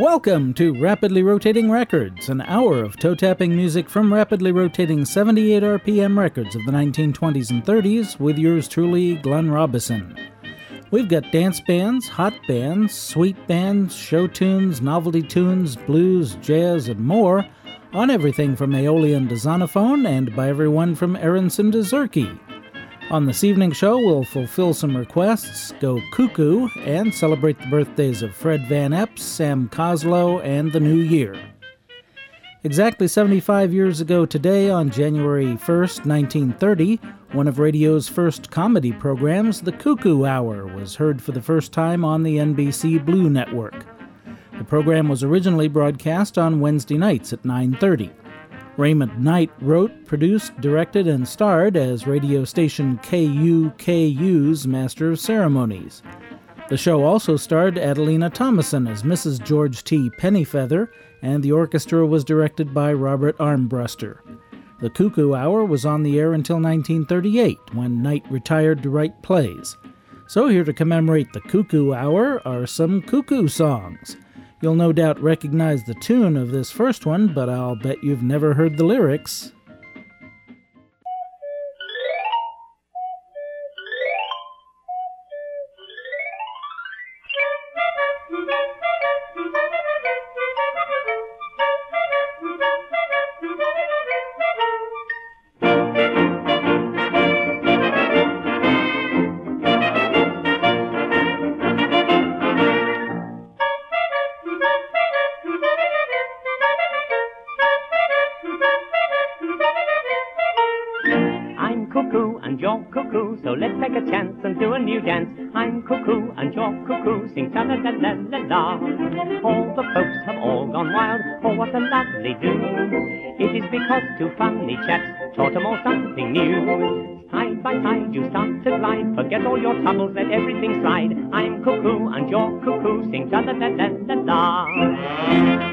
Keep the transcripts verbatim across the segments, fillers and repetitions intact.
Welcome to Rapidly Rotating Records, an hour of toe-tapping music from rapidly rotating seventy-eight R P M records of the nineteen twenties and thirties with yours truly, Glenn Robison. We've got dance bands, hot bands, sweet bands, show tunes, novelty tunes, blues, jazz, and more on everything from Aeolian to Zonophone and by everyone from Aronson to Zurke. On this evening's show, we'll fulfill some requests, go cuckoo, and celebrate the birthdays of Fred Van Epps, Sam Coslow, and the New Year. Exactly seventy-five years ago today, on January first, nineteen thirty, one of radio's first comedy programs, The Cuckoo Hour, was heard for the first time on the N B C Blue Network. The program was originally broadcast on Wednesday nights at nine thirty. Raymond Knight wrote, produced, directed, and starred as radio station K U K U's Master of Ceremonies. The show also starred Adelina Thomason as Missus George T. Pennyfeather, and the orchestra was directed by Robert Armbruster. The Cuckoo Hour was on the air until nineteen thirty-eight, when Knight retired to write plays. So here to commemorate the Cuckoo Hour are some cuckoo songs. You'll no doubt recognize the tune of this first one, but I'll bet you've never heard the lyrics. So let's take a chance and do a new dance. I'm cuckoo and you're cuckoo, sing ta la la la la la. All the folks have all gone wild, oh what a lovely do. It is because two funny chaps taught them all something new. Side by side you start to glide, forget all your troubles, let everything slide. I'm cuckoo and you're cuckoo, sing ta la la la la la.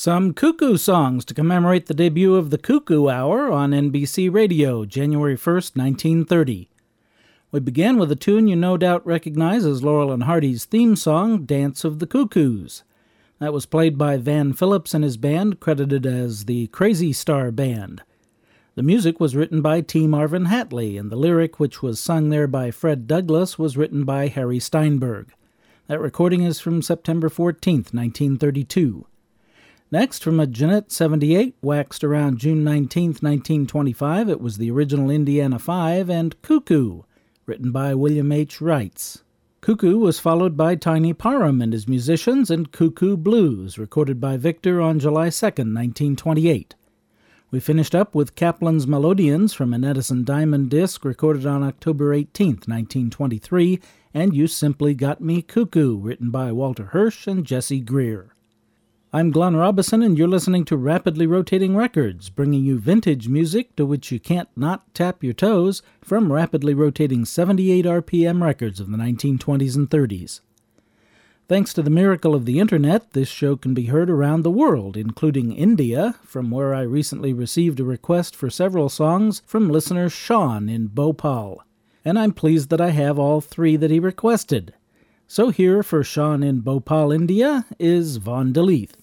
Some cuckoo songs to commemorate the debut of the Cuckoo Hour on N B C Radio, January first, nineteen thirty. We began with a tune you no doubt recognize as Laurel and Hardy's theme song, Dance of the Cuckoos. That was played by Van Phillips and his band, credited as the Crazy Star Band. The music was written by T. Marvin Hatley, and the lyric, which was sung there by Fred Douglas, was written by Harry Steinberg. That recording is from September fourteenth, nineteen thirty-two. Next, from a Jeanette seventy-eight, waxed around June nineteenth, nineteen twenty-five, it was the original Indiana Five and Cuckoo, written by William H. Wrights. Cuckoo was followed by Tiny Parham and his musicians and Cuckoo Blues, recorded by Victor on July second, nineteen twenty-eight. We finished up with Kaplan's Melodians from an Edison Diamond disc recorded on October eighteenth, nineteen twenty-three, and You Simply Got Me Cuckoo, written by Walter Hirsch and Jesse Greer. I'm Glenn Robison, and you're listening to Rapidly Rotating Records, bringing you vintage music to which you can't not tap your toes from rapidly rotating seventy-eight R P M records of the nineteen twenties and thirties. Thanks to the miracle of the Internet, this show can be heard around the world, including India, from where I recently received a request for several songs from listener Sean in Bhopal. And I'm pleased that I have all three that he requested. So here for Sean in Bhopal, India, is Vaughn De Leath.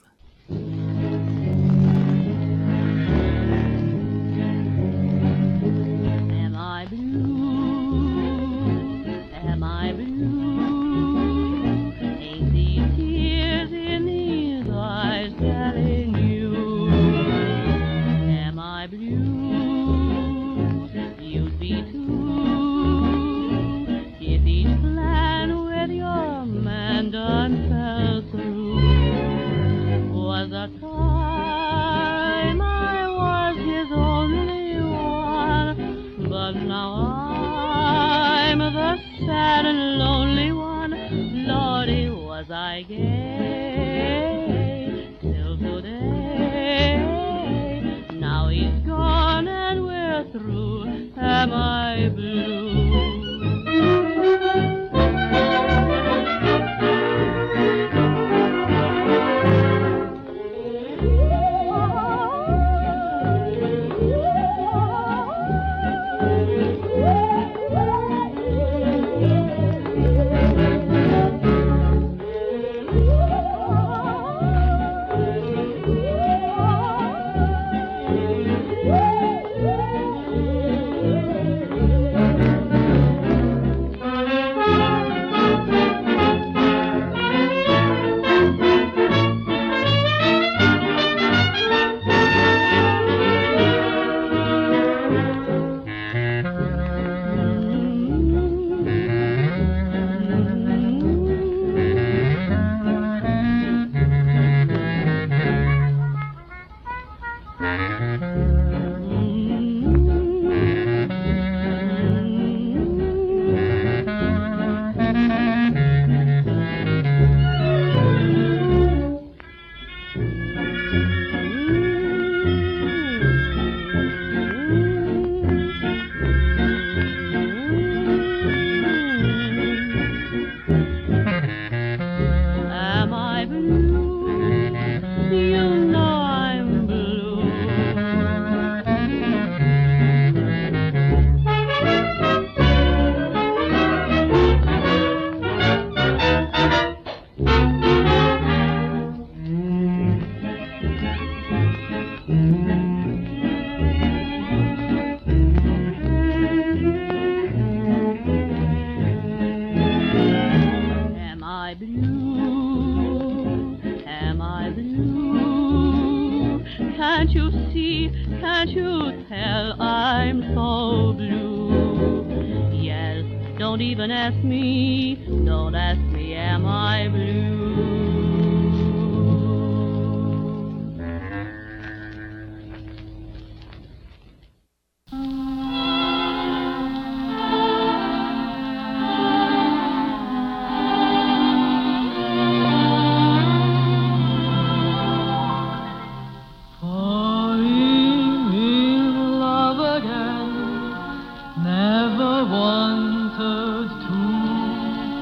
Am I blue? Am I blue? Ain't these tears in these eyes telling you? Am I blue? You'd be too if each plan with your man done fell through. Was a time I was his only one, but now I'm the sad and lonely one. Lordy, was I gay till today. Now he's gone and we're through. Am I blue?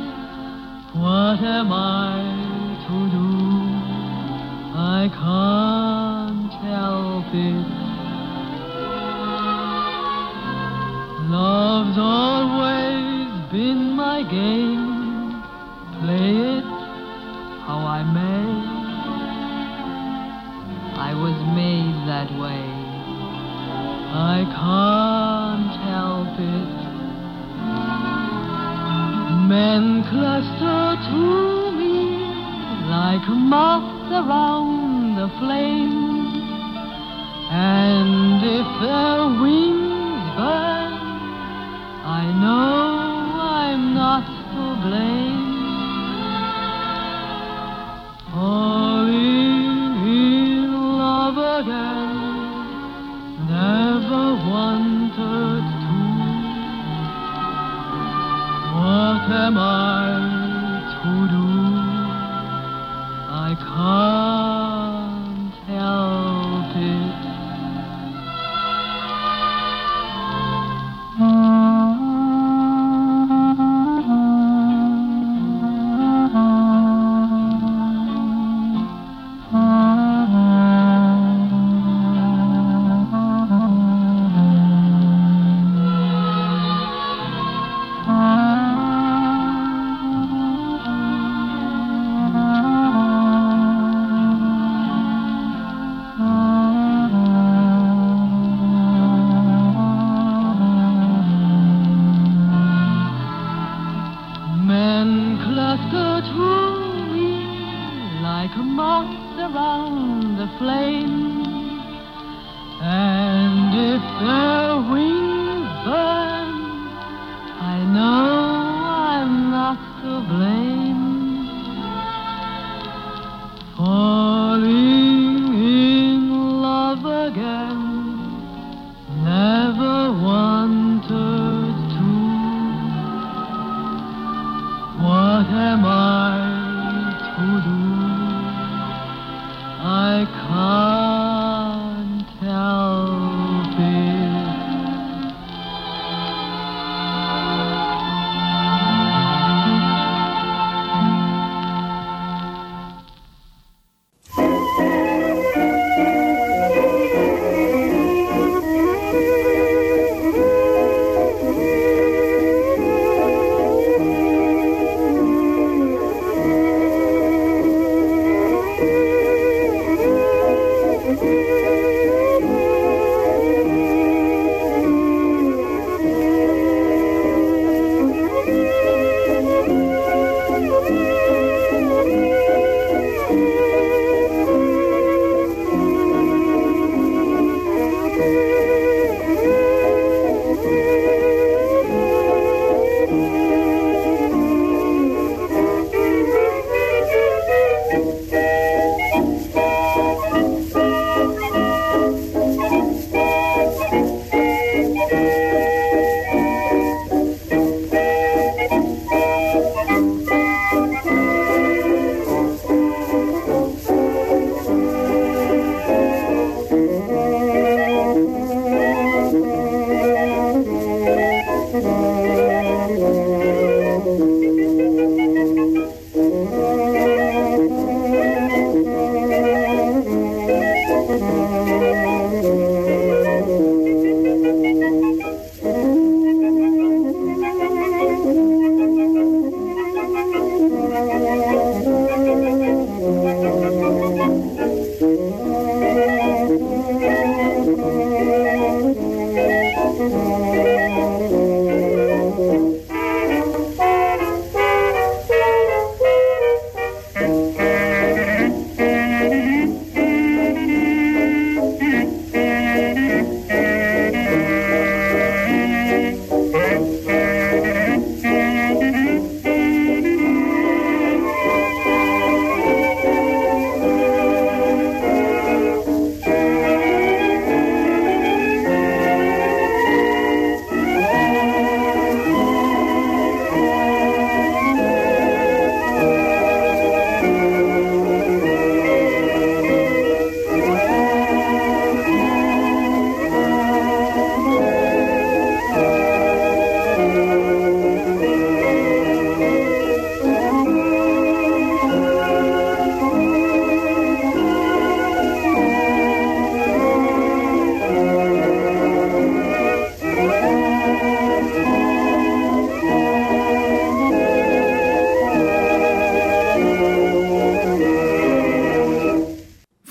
What am I to do? I can't. Love's always been my game. Play it how I may. I was made that way. I can't help it. Men cluster to me like moths around the flame. And if their wings burn, I know I'm not to blame. Falling in love again, never wanted to. What am I to do? I can't help it.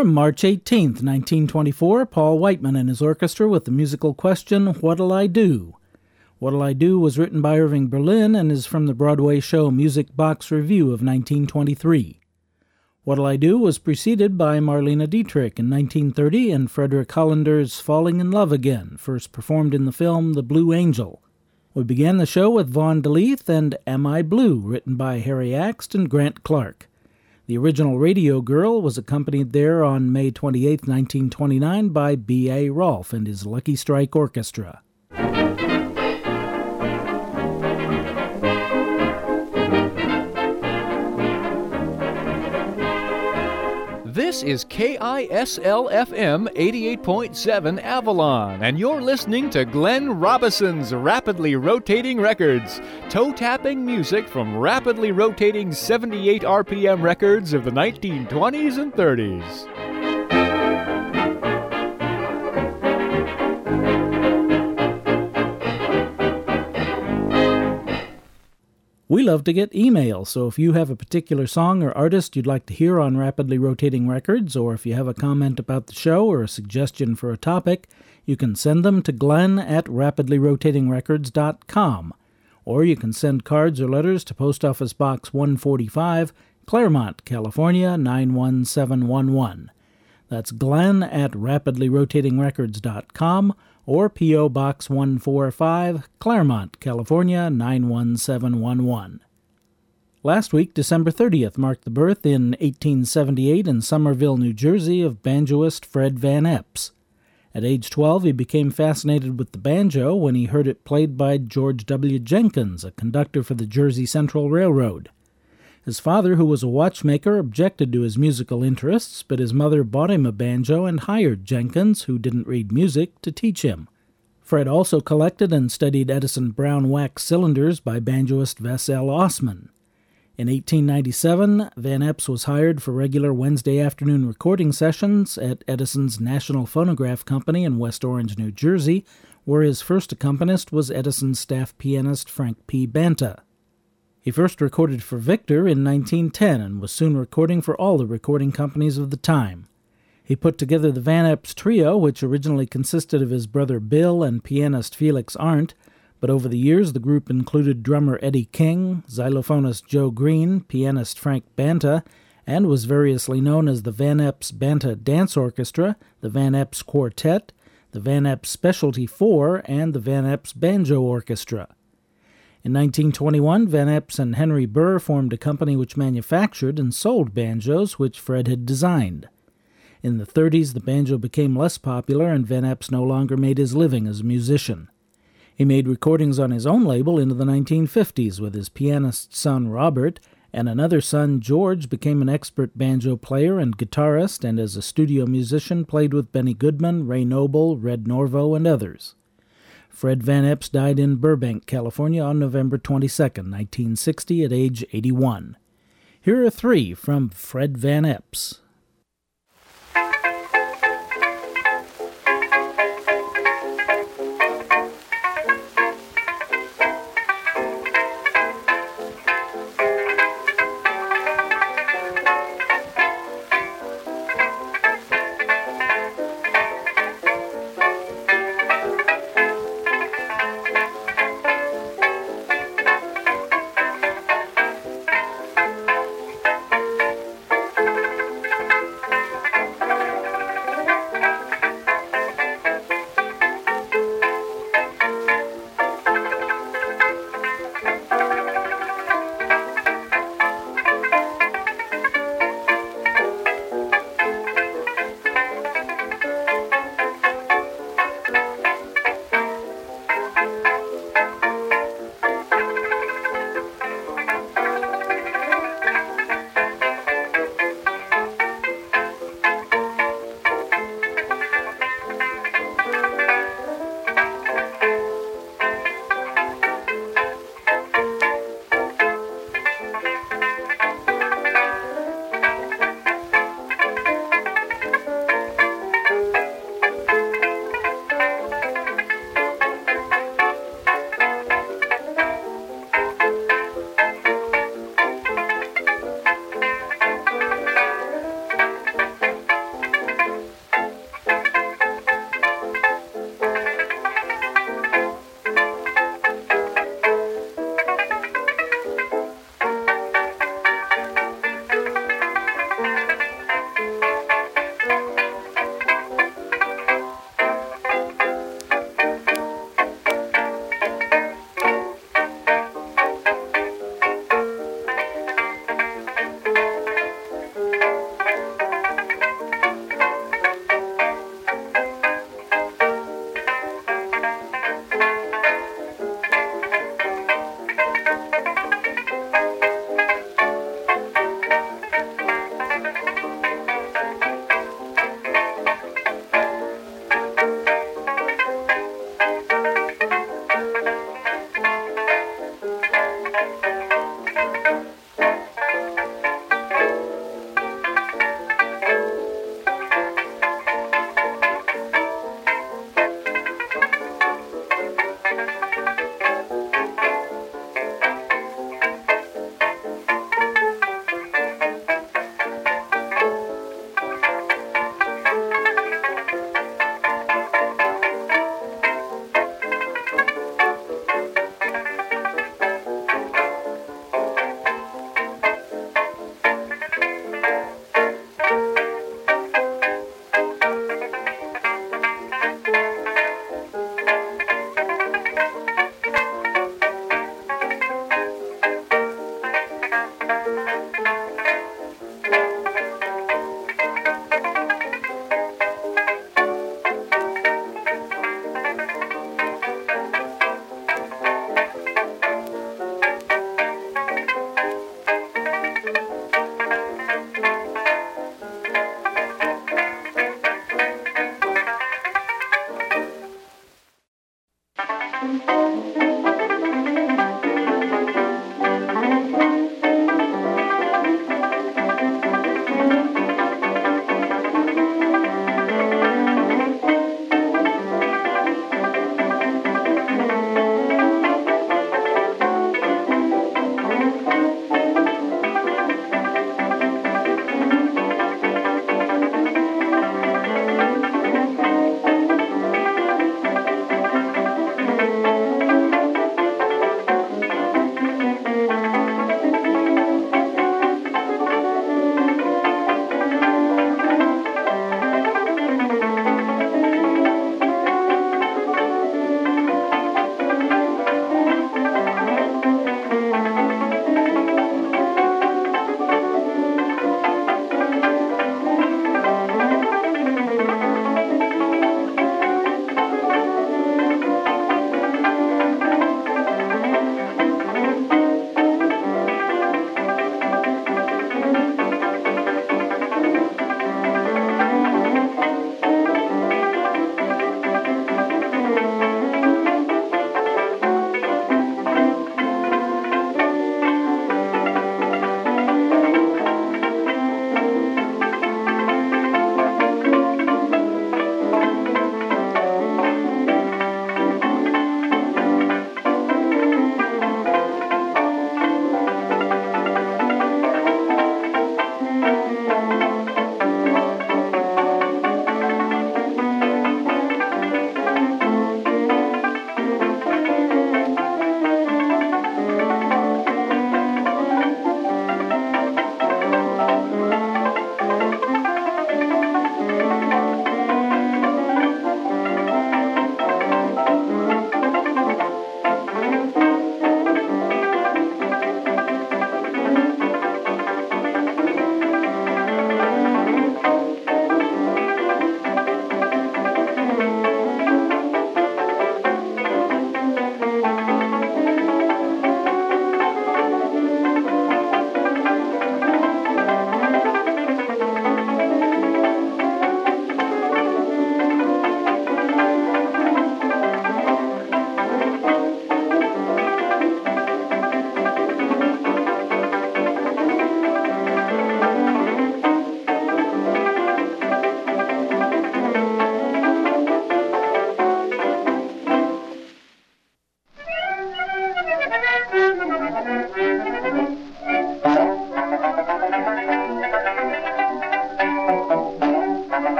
From March eighteenth, nineteen twenty-four, Paul Whiteman and his orchestra with the musical question, What'll I Do? What'll I Do was written by Irving Berlin and is from the Broadway show Music Box Review of nineteen twenty-three. What'll I Do was preceded by Marlene Dietrich in nineteen thirty and Frederick Hollander's Falling in Love Again, first performed in the film The Blue Angel. We began the show with Vaughn DeLeith and Am I Blue, written by Harry Axt and Grant Clark. The original Radio Girl was accompanied there on May twenty-eighth, nineteen twenty-nine by B A. Rolfe and his Lucky Strike Orchestra. This is K I S L F M eighty-eight point seven Avalon, and you're listening to Glenn Robison's Rapidly Rotating Records, toe-tapping music from rapidly rotating seventy-eight R P M records of the nineteen twenties and thirties. We love to get emails, so if you have a particular song or artist you'd like to hear on Rapidly Rotating Records, or if you have a comment about the show or a suggestion for a topic, you can send them to Glenn at rapidly rotating records dot com. Or you can send cards or letters to Post Office Box one forty-five, Claremont, California, nine one seven one one. That's Glenn at rapidly rotating records dot com, or P O. Box one forty-five, Claremont, California, nine one seven one one. Last week, December thirtieth, marked the birth in eighteen seventy-eight in Somerville, New Jersey, of banjoist Fred Van Epps. At age twelve, he became fascinated with the banjo when he heard it played by George W. Jenkins, a conductor for the Jersey Central Railroad. His father, who was a watchmaker, objected to his musical interests, but his mother bought him a banjo and hired Jenkins, who didn't read music, to teach him. Fred also collected and studied Edison brown wax cylinders by banjoist Vassell Osman. In eighteen ninety-seven, Van Epps was hired for regular Wednesday afternoon recording sessions at Edison's National Phonograph Company in West Orange, New Jersey, where his first accompanist was Edison's staff pianist Frank P. Banta. He first recorded for Victor in nineteen ten and was soon recording for all the recording companies of the time. He put together the Van Epps Trio, which originally consisted of his brother Bill and pianist Felix Arndt, but over the years the group included drummer Eddie King, xylophonist Joe Green, pianist Frank Banta, and was variously known as the Van Epps Banta Dance Orchestra, the Van Epps Quartet, the Van Epps Specialty Four, and the Van Epps Banjo Orchestra. In nineteen twenty-one, Van Epps and Henry Burr formed a company which manufactured and sold banjos which Fred had designed. In the thirties, the banjo became less popular and Van Epps no longer made his living as a musician. He made recordings on his own label into the nineteen fifties with his pianist son Robert, and another son, George, became an expert banjo player and guitarist, and as a studio musician played with Benny Goodman, Ray Noble, Red Norvo, and others. Fred Van Epps died in Burbank, California on November twenty-second, nineteen sixty, at age eighty-one. Here are three from Fred Van Epps.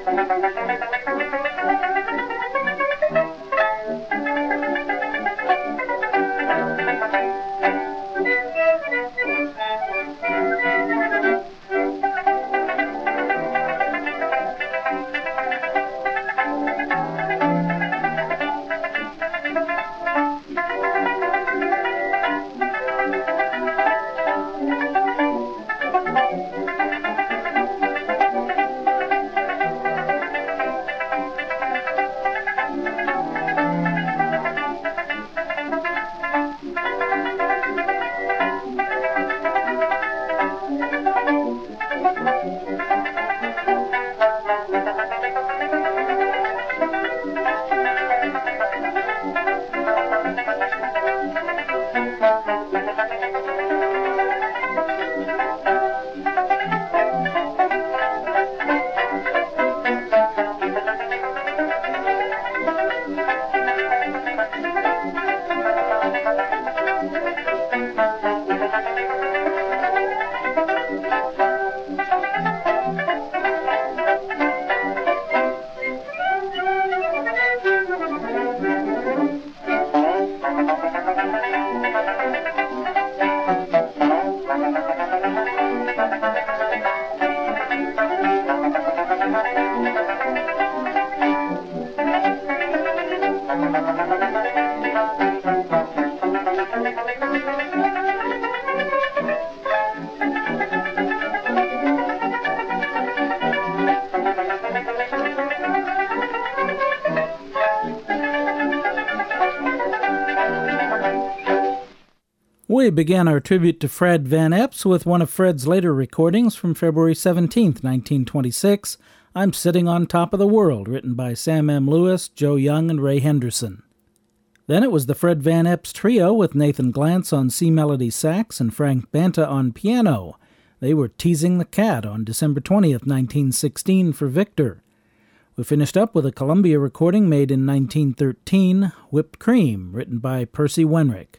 We began our tribute to Fred Van Epps with one of Fred's later recordings from February seventeenth, nineteen twenty-six, I'm Sitting on Top of the World, written by Sam M. Lewis, Joe Young, and Ray Henderson. Then it was the Fred Van Epps Trio with Nathan Glantz on C-Melody sax and Frank Banta on piano. They were Teasing the Cat on December twentieth, nineteen sixteen for Victor. We finished up with a Columbia recording made in nineteen thirteen, Whipped Cream, written by Percy Wenrick.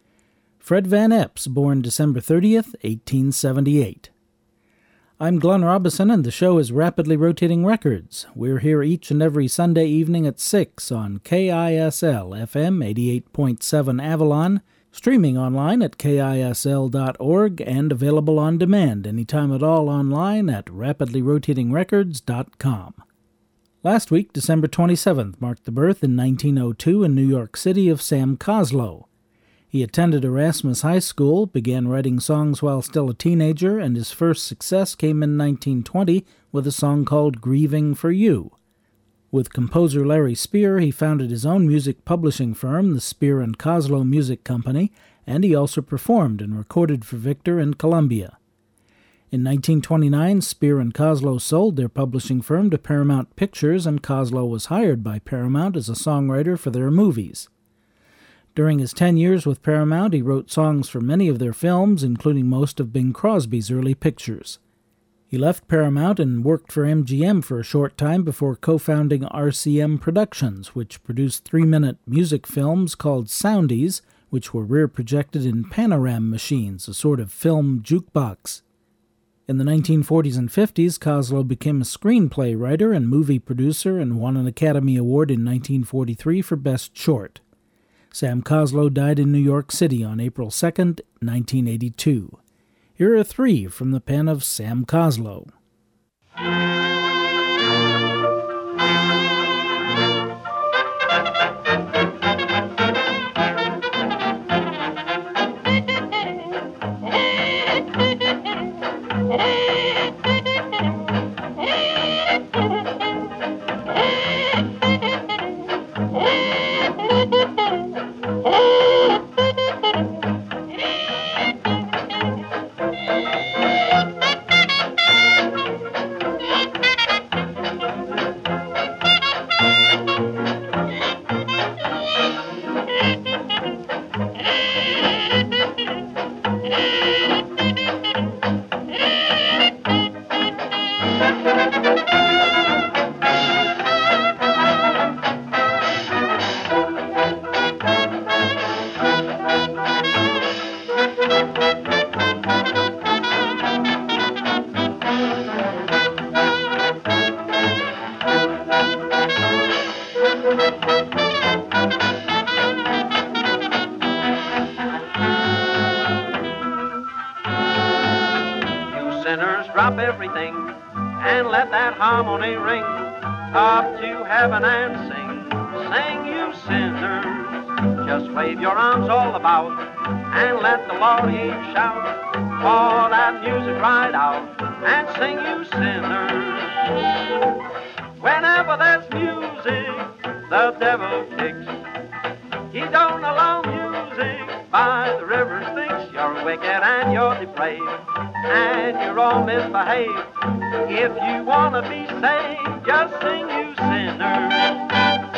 Fred Van Epps, born December thirtieth, eighteen seventy-eight. I'm Glenn Robison, and the show is Rapidly Rotating Records. We're here each and every Sunday evening at six on K I S L F M eighty-eight point seven Avalon, streaming online at K I S L dot org, and available on demand anytime at all online at rapidly rotating records dot com. Last week, December twenty-seventh, marked the birth in nineteen oh two in New York City of Sam Coslow. He attended Erasmus High School, began writing songs while still a teenager, and his first success came in nineteen twenty with a song called Grieving for You. With composer Larry Spear, he founded his own music publishing firm, the Spear and Coslow Music Company, and he also performed and recorded for Victor and Columbia. In nineteen twenty-nine, Spear and Coslow sold their publishing firm to Paramount Pictures, and Coslow was hired by Paramount as a songwriter for their movies. During his ten years with Paramount, he wrote songs for many of their films, including most of Bing Crosby's early pictures. He left Paramount and worked for M G M for a short time before co-founding R C M Productions, which produced three-minute music films called Soundies, which were rear-projected in Panoram machines, a sort of film jukebox. In the nineteen forties and fifties, Coslow became a screenplay writer and movie producer and won an Academy Award in nineteen forty-three for Best Short. Sam Coslow died in New York City on April second, nineteen eighty-two. Here are three from the pen of Sam Coslow. harmony ring up to heaven and sing, sing you sinners. Just wave your arms all about and let the Lord he shout, pour that music right out and sing you sinners. Whenever there's music, the devil kicks. He don't allow music by the river Styx. You're wicked and you're depraved and you're all misbehaved. If you want to be saved, just sing you sinners.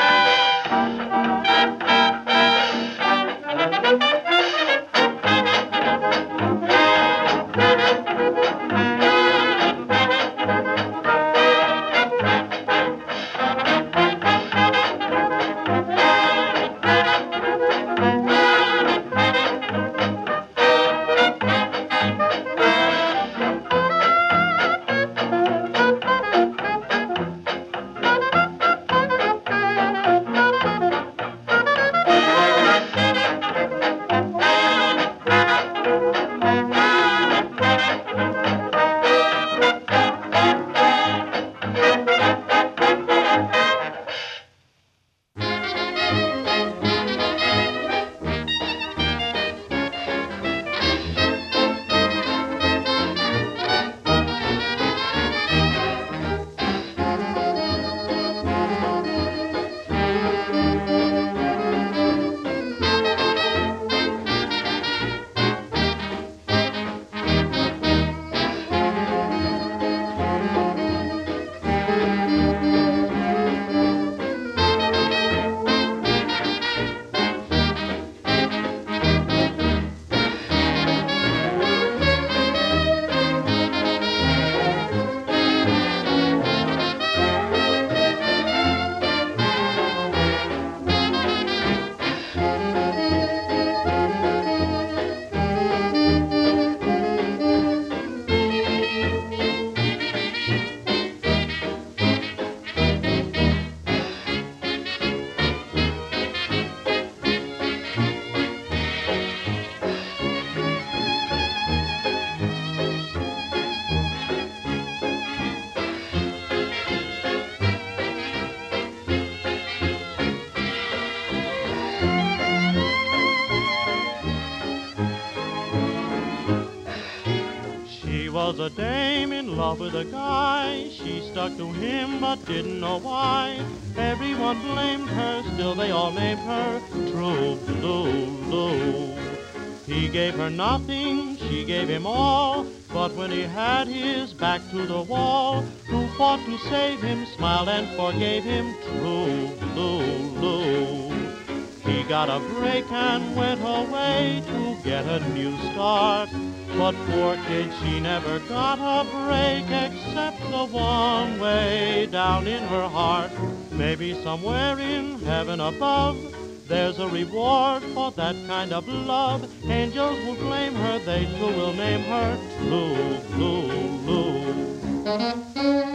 Was a dame in love with a guy. She stuck to him but didn't know why. Everyone blamed her, still they all named her True Blue Lou. He gave her nothing, she gave him all. But when he had his back to the wall, who fought to save him, smiled and forgave him True Blue Lou. He got a break and went away to get a new start. But poor kid, she never got a break except the one way down in her heart. Maybe somewhere in heaven above, there's a reward for that kind of love. Angels will blame her, they too will name her Blue, Blue, Blue.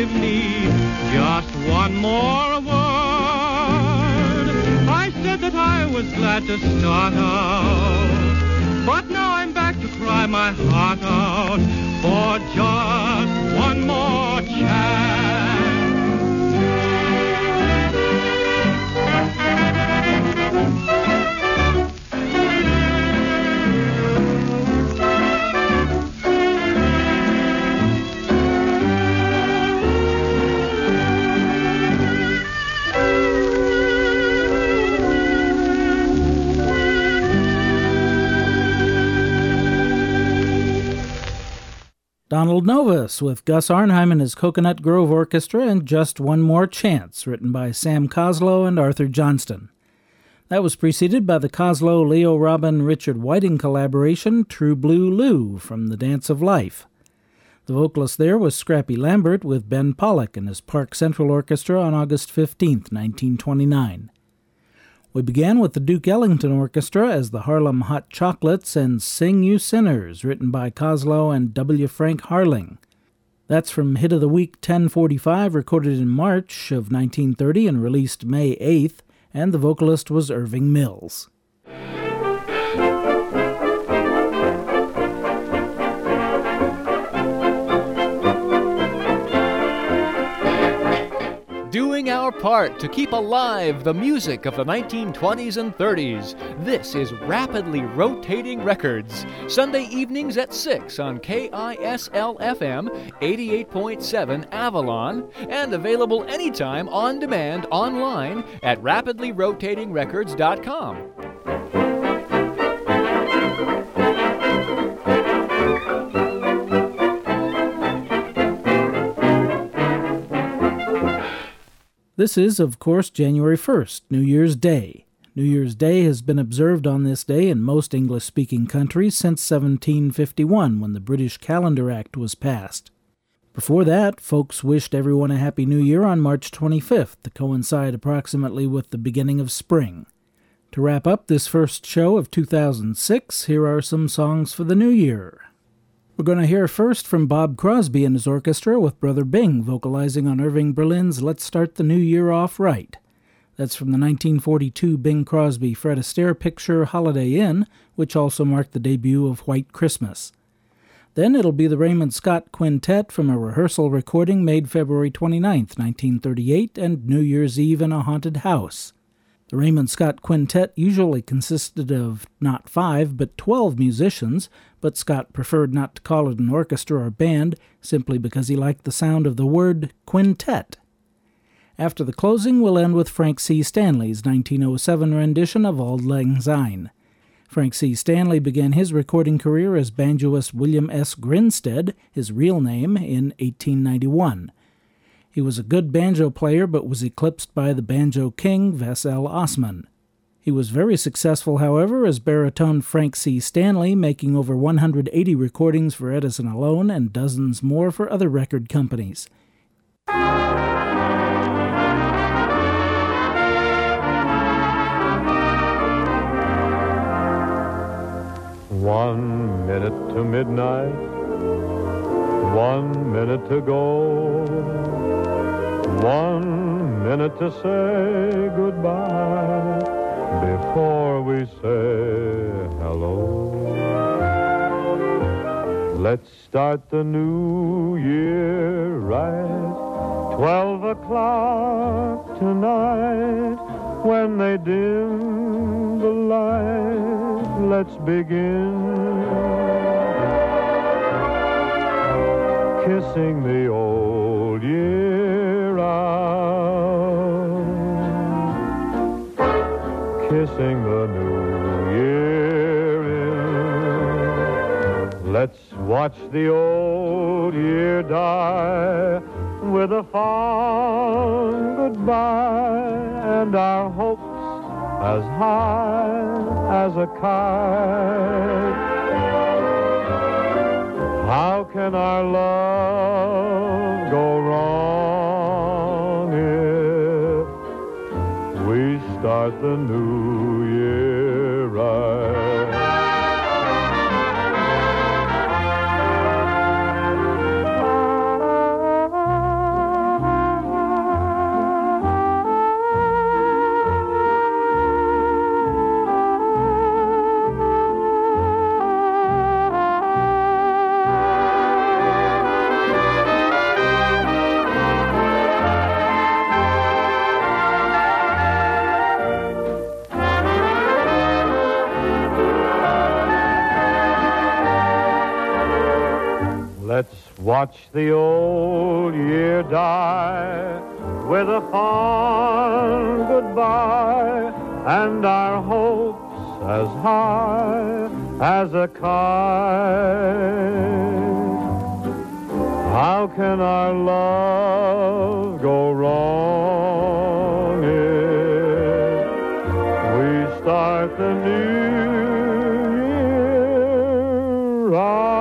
gave me just one more word. I said that I was glad to start out, but now I'm back to cry my heart out for just one more chance. Donald Novus with Gus Arnheim and his Coconut Grove Orchestra and Just One More Chance, written by Sam Coslow and Arthur Johnston. That was preceded by the Coslow, Leo Robin, Richard Whiting collaboration, True Blue Lou, from The Dance of Life. The vocalist there was Scrappy Lambert with Ben Pollock and his Park Central Orchestra on August fifteenth, nineteen twenty-nine. We began with the Duke Ellington Orchestra as the Harlem Hot Chocolates and Sing You Sinners, written by Coslow and W. Frank Harling. That's from Hit of the Week ten forty-five, recorded in March of nineteen thirty and released May eighth, and the vocalist was Irving Mills. Doing our part to keep alive the music of the nineteen twenties and thirties. This is Rapidly Rotating Records, Sunday evenings at six on K I S L F M eighty-eight point seven Avalon, and available anytime on demand online at rapidly rotating records dot com. This is, of course, January first, New Year's Day. New Year's Day has been observed on this day in most English-speaking countries since seventeen fifty-one, when the British Calendar Act was passed. Before that, folks wished everyone a Happy New Year on March twenty-fifth, to coincide approximately with the beginning of spring. To wrap up this first show of two thousand six, here are some songs for the new year. We're going to hear first from Bob Crosby and his orchestra with Brother Bing vocalizing on Irving Berlin's Let's Start the New Year Off Right. That's from the nineteen forty-two Bing Crosby Fred Astaire picture Holiday Inn, which also marked the debut of White Christmas. Then it'll be the Raymond Scott Quintet from a rehearsal recording made February twenty-ninth, nineteen thirty-eight, and New Year's Eve in a Haunted House. The Raymond Scott Quintet usually consisted of not five, but twelve musicians, but Scott preferred not to call it an orchestra or band, simply because he liked the sound of the word quintet. After the closing, we'll end with Frank C. Stanley's nineteen oh seven rendition of Auld Lang Syne. Frank C. Stanley began his recording career as banjoist William S. Grinstead, his real name, in eighteen ninety-one. He was a good banjo player, but was eclipsed by the banjo king, Wes L. Osman. He was very successful, however, as baritone Frank C. Stanley, making over one hundred eighty recordings for Edison alone and dozens more for other record companies. One minute to midnight, one minute to go, one minute to say goodbye before we say hello. Let's start the new year right, twelve o'clock tonight, when they dim the light, let's begin kissing the old year out, kissing the new year in. Let's watch the old year die with a fond goodbye, and our hopes as high as a kite. How can our love go wrong if we start the new year right? Let's watch the old year die with a fond goodbye and our hopes as high as a kite. How can our love go wrong if we start the new year right?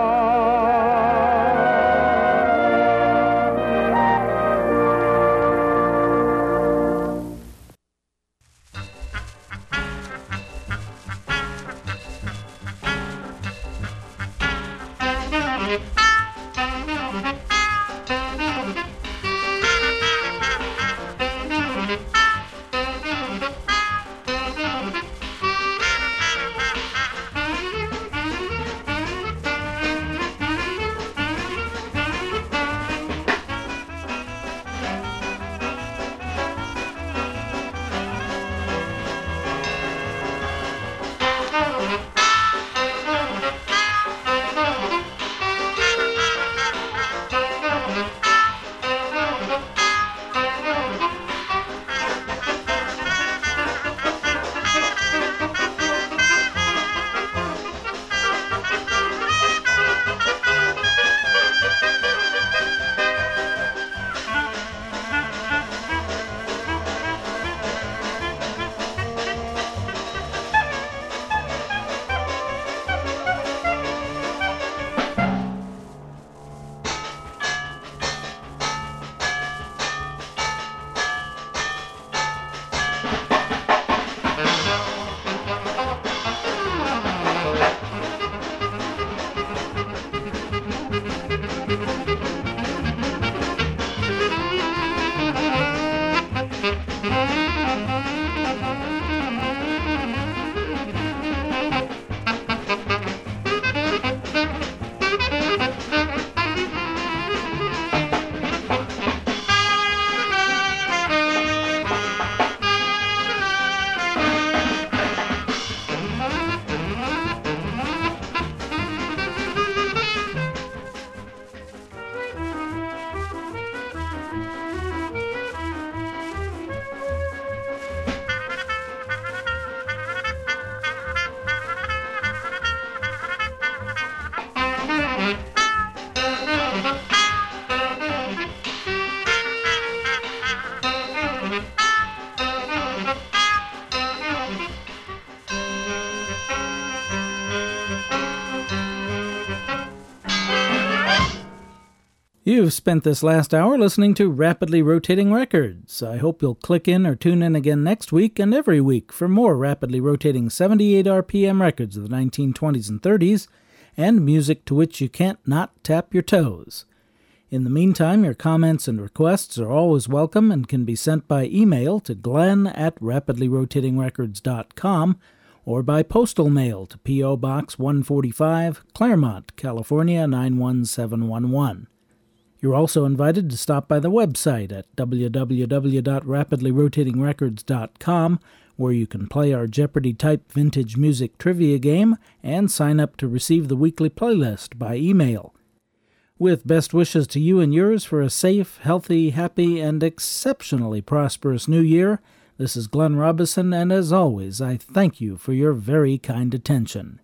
You've spent this last hour listening to Rapidly Rotating Records. I hope you'll click in or tune in again next week and every week for more rapidly rotating seventy-eight R P M records of the nineteen twenties and thirties, and music to which you can't not tap your toes. In the meantime, your comments and requests are always welcome and can be sent by email to glenn at rapidly rotating records dot com or by postal mail to P O. Box one forty-five, Claremont, California nine one seven one one. You're also invited to stop by the website at w w w dot rapidly rotating records dot com, where you can play our Jeopardy-type vintage music trivia game and sign up to receive the weekly playlist by email. With best wishes to you and yours for a safe, healthy, happy, and exceptionally prosperous new year, this is Glenn Robison, and as always, I thank you for your very kind attention.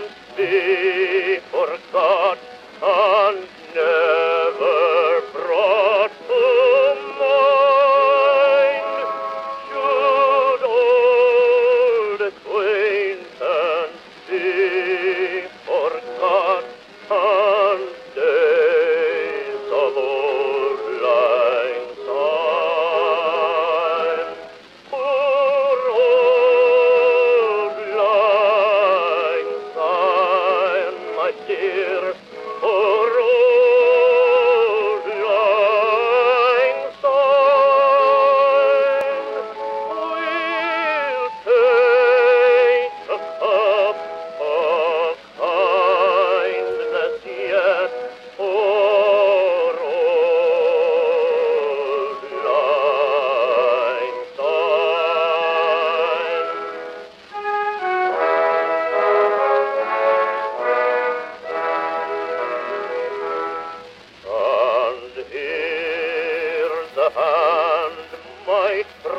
Forgot and never brought. night.